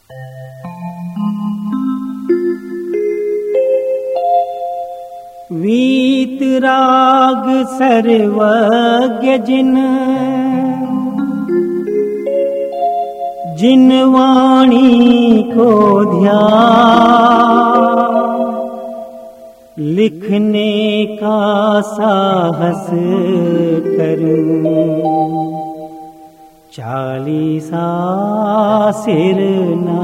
वीतराग सर्वज्ञ जिन वाणी को ध्यान, लिखने का साहस करूं 40 सिरना।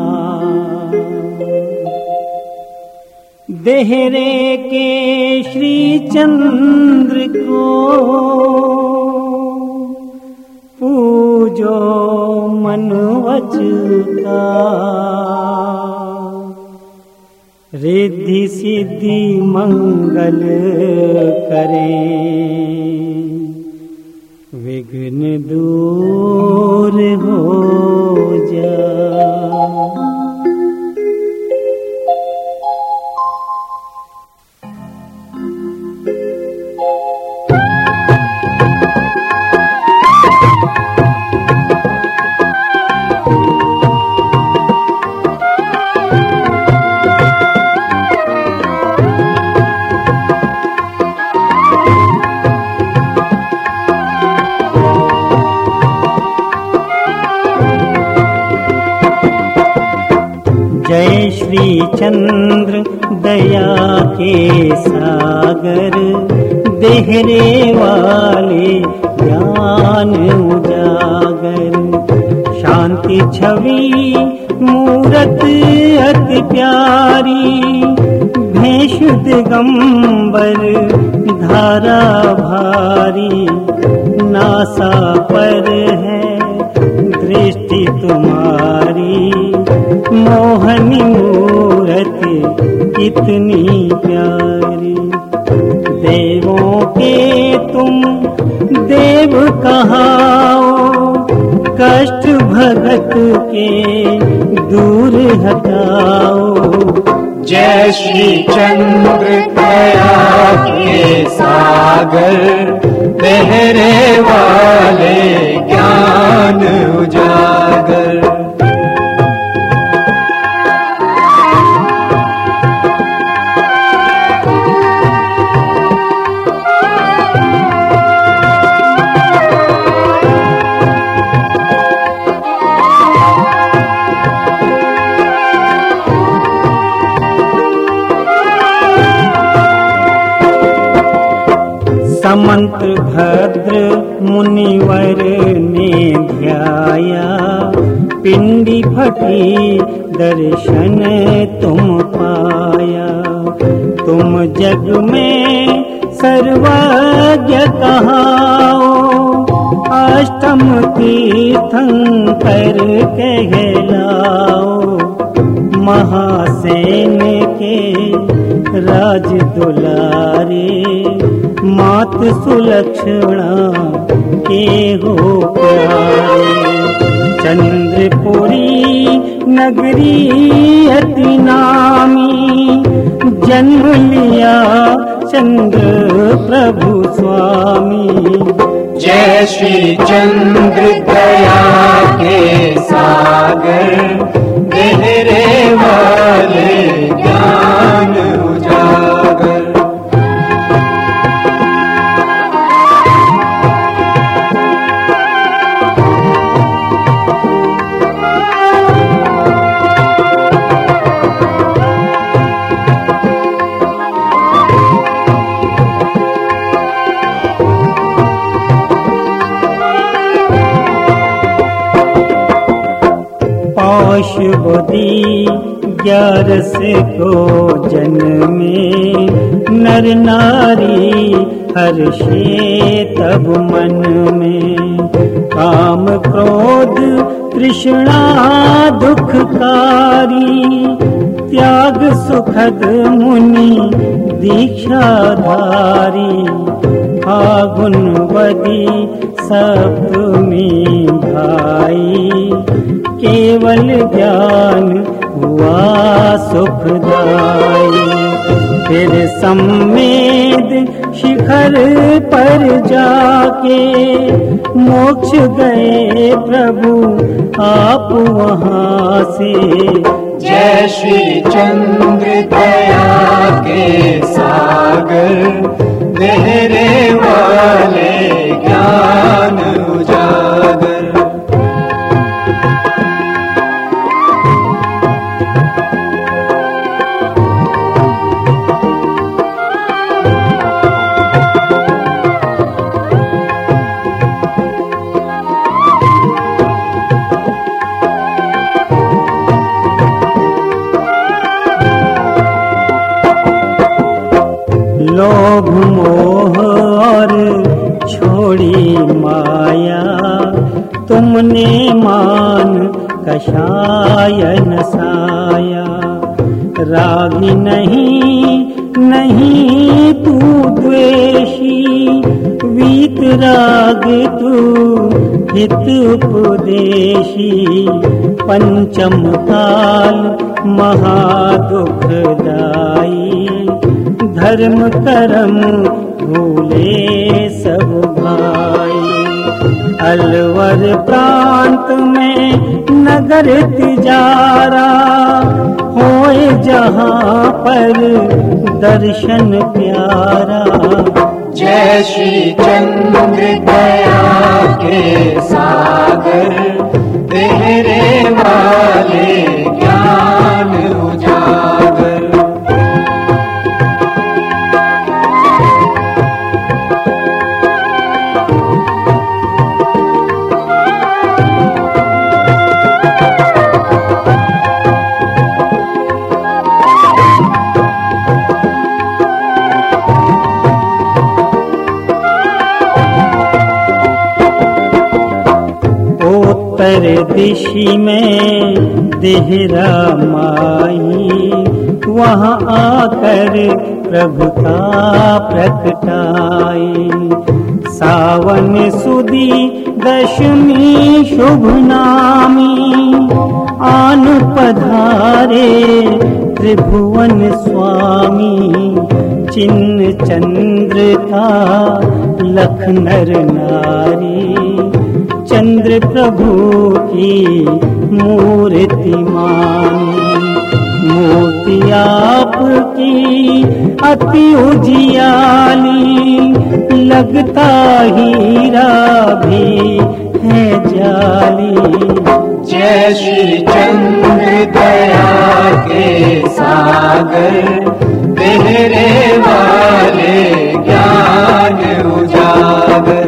देहरे के श्री चंद्र को पूजो मनुवच का, रिद्धि सिद्धि मंगल करें, विघ्न दूर हो जा। जय श्री चंद्र दया के सागर, देहरे वाले ज्ञान उजागर। शांति छवि मूरत अति प्यारी, भेष दिगंबर धारा भारी। नासा पर है दृष्टि तुम्हारी, मोहनी मूरति कितनी प्यारी। देवों के तुम देव कहाओ, कष्ट भगत के दूर हटाओ। जय श्री चंद्र दया के सागर, देहरे वाले ज्ञान उजागर। समंत्र भद्र मुनिवर ने ध्याया, पिंडी फटी दर्शन तुम पाया। तुम जग में सर्वज्ञ कहाओ, अष्टम तीर्थंकर कहलाओ। महासेन के राज दुलारे, मात सुलक्षणा के हो प्यारे। चंद्रपुरी नगरी अति नामी, जन्म लिया चंद्र प्रभु स्वामी। जय श्री चंद्र दया के सागर, देहरे वाले ज्ञान उजागर। पौषबुद्धि 11 को जन्मे, नर नारी हर्षे तब मन में। काम क्रोध तृष्णा दुखकारी, त्याग सुखद मुनि दीक्षाधारी। फागुनवदी सप्तमी भाई, केवल ज्ञान हुआ सुखदाई। फिर सम्मेद शिखर पर जाके मोक्ष गए प्रभु आप वहाँ से। जय श्री चंद्र दया के सागर, गहरे वाले ज्ञान उजागर। लोभ मोह और छोड़ी माया, तुमने मान कषाय नसाया। रागी नहीं तू द्वेषी, वीत राग तू हित उपदेशी। पंचम काल महादुखदाई, धर्म कर्म भूले सब भाई। अलवर प्रांत में नगर तिजारा, होए जहाँ पर दर्शन प्यारा। जय श्री चंद्र दया के सागर, गहरे वाले ज्ञान उजागर। उत्तर दिशि में देहरा माई, वहाँ आकर प्रभुता प्रकटाई। सावन सुदी दशमी शुभ नामी, आन पधारे त्रिभुवन स्वामी। चिन्ह चंद्र का लख नर नारी, चंद्र प्रभु की मूर्ति मानी। मूर्ति आपकी अति उजियाली, लगता हीरा भी है जाली। जय श्री चंद्र दया के सागर, गहरे वाले ज्ञान उजागर।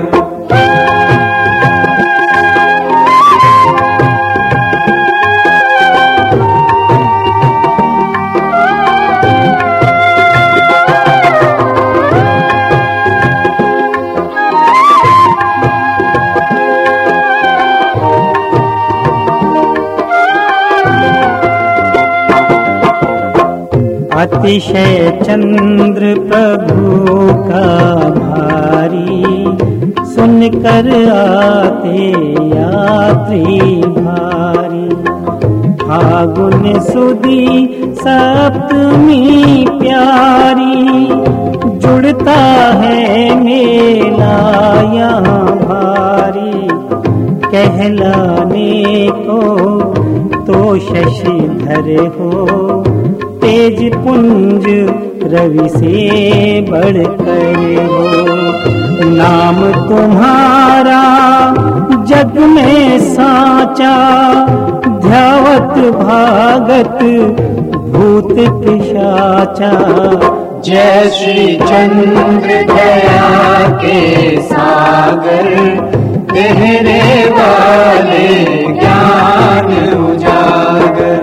अतिशय चंद्र प्रभु का भारी, सुनकर आते यात्री भारी। फागुन सुदी सप्तमी प्यारी, जुड़ता है मेला यहाँ भारी। कहलाने को तो शशिधर हो, तेज पुंज रवि से बढ़कर हो। नाम तुम्हारा जग में साचा, ध्यावत भागत भूत पिशाचा। जय श्री चंद्र दया के सागर, गहरे वाले ज्ञान उजागर।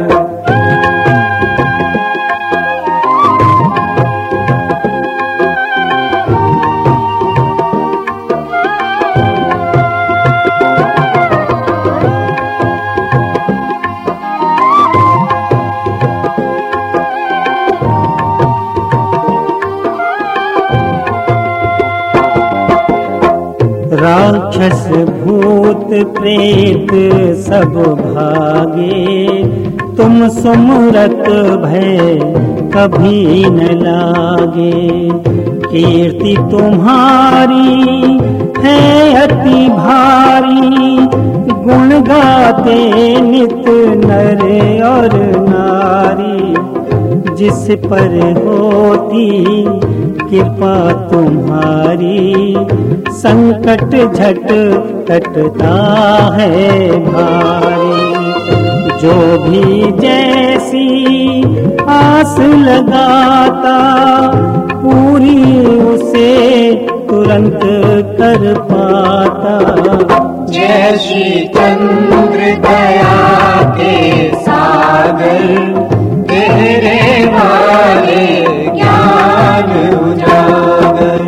राक्षस भूत प्रेत सब भागे, तुम सुमरत भय कभी न लागे। कीर्ति तुम्हारी है अति भारी, गुण गाते नित नर और नारी। जिस पर होती कृपा तुम्हारी, संकट झट कटता है भारी। जो भी जैसी आस लगाता, पूरी उसे तुरंत कर पाता। जय श्री चंद्र दया के सागर, तेरे वाले ज्ञान उजागर।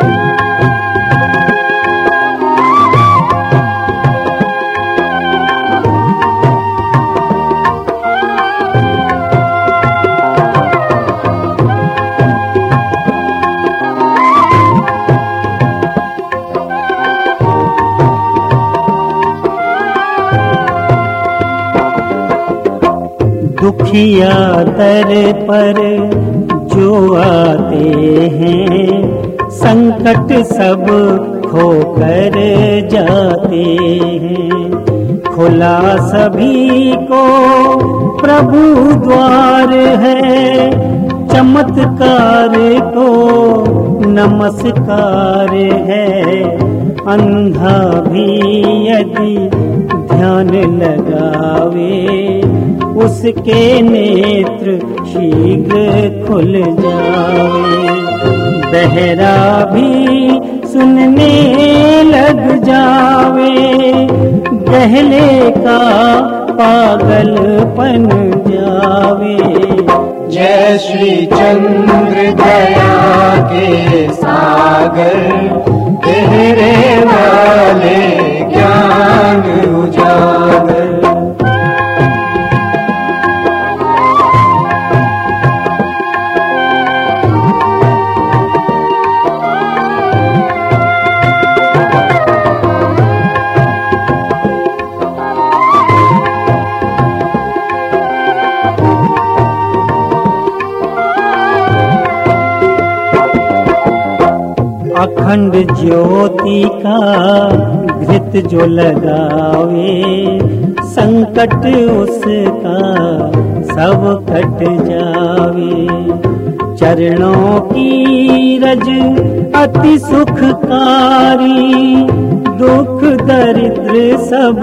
दुखिया दर पर जो आते हैं, संकट सब खोकर जाते हैं। खुला सभी को प्रभु द्वार है, चमत्कार को नमस्कार है। अंधा भी यदि ध्यान लगावे, उसके नेत्र शीघ्र खुल जावे। बहरा भी सुनने लग जावे, गहले का पागलपन जावे। जय श्री चंद्र दया के सागर, तेरे वाले ज्ञान उजागर। अखंड ज्योति का घृत जो लगावे, संकट उसका सब कट जावे। चरणों की रज अति सुखकारी, दुख दरिद्र सब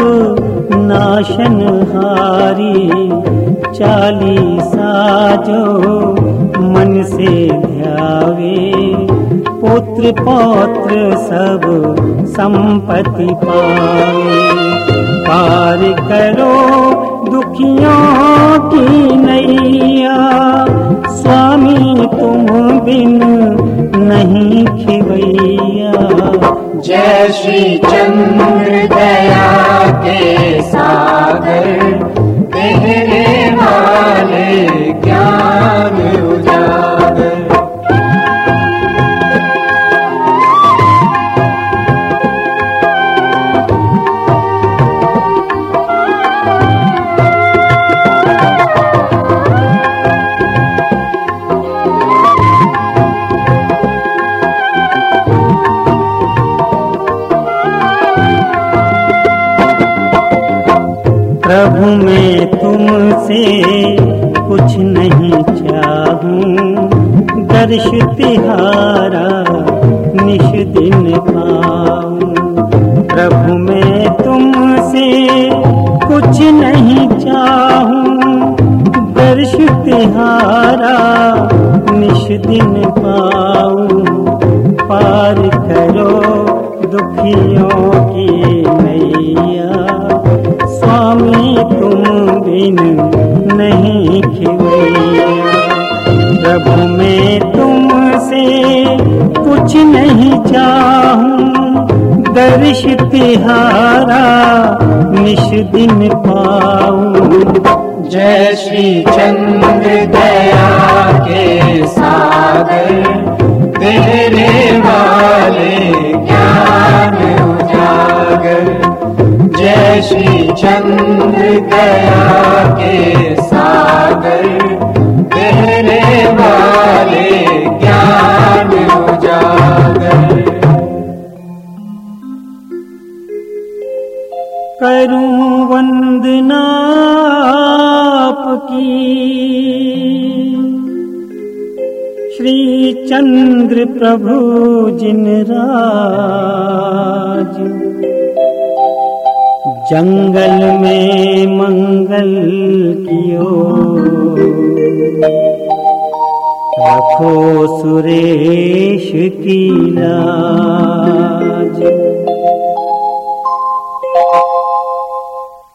नाशनहारी। चालीसा जो मन से ध्यावे, पुत्र पौत्र सब संपत्ति पावे। पार करो दुखियों की नैया, स्वामी तुम बिन नहीं खिवैया। जय श्री चंद्र दया के सागर, तेरे वाले ज्ञान उजागर। प्रभु मैं तुमसे कुछ नहीं चाहूं, दर्श तिहारा निश दिन पाऊं। प्रभु मैं तुमसे कुछ नहीं चाहूं, दर्श तिहारा निश दिन पाऊं। पार करो दुखियों की नैया, स्वामी तुम बिन नहीं खिवैया। प्रभु मैं तुमसे कुछ नहीं चाहूं, दर्श तिहारा निश दिन पाऊं। जय श्री चंद्र दया के सागर, तेरे वाले ज्ञान उजागर। जय श्री चंद्र दया के सागर, तेरे श्री चंद्र प्रभु जिन राज, जंगल में मंगल कियो, रखो सुरेश की लाज।